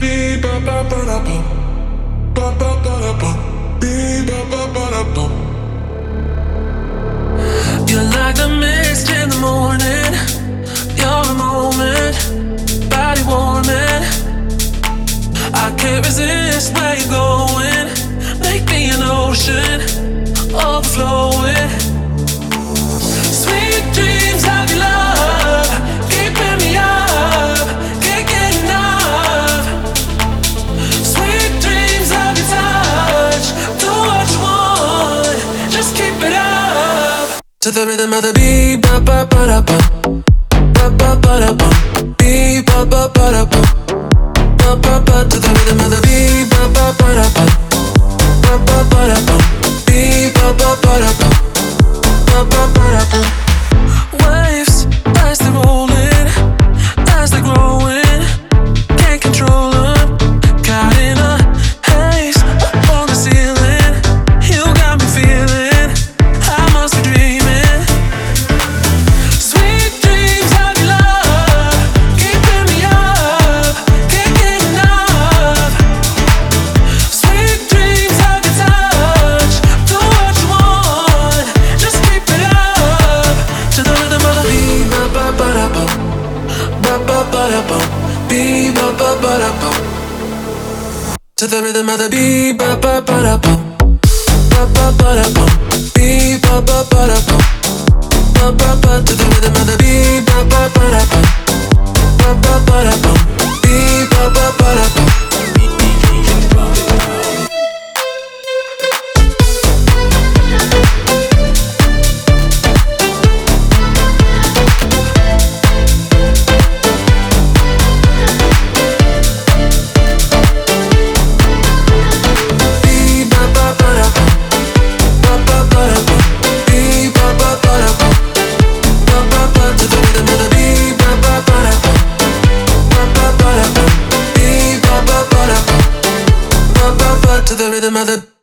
You're like the mist in the morning. You're a moment, body warming. I can't resist where you're going. Make me an ocean, overflowing. Sweet dreams of your love, keeping me up, can't get enough. Sweet dreams of your touch, do what you want, just keep it up. To the rhythm of the beat, ba ba ba da ba, ba ba ba da ba, beat ba ba ba da ba, ba ba ba. To the rhythm of the beat, ba ba ba da ba, ba ba ba da ba, beat ba ba ba da ba, ba ba ba da ba. Waves as they're rolling, as they're growing, can't control them. Caught in a haze up on the ceiling, you got me feeling I must be dreaming. Sweet dreams of your love, keeping me up, can't get enough. Sweet dreams of your touch, do what you want, just keep it up. To the rhythm of the beat, ba ba ba da ba, ba ba ba da ba, beat ba ba ba da ba. To the rhythm of the beat, ba ba ba da ba, ba ba ba da ba, beat ba ba ba da ba, ba ba ba. To the rhythm of the beat, ba ba ba da ba, ba ba ba da ba, beat ba ba ba da ba. To the rhythm of the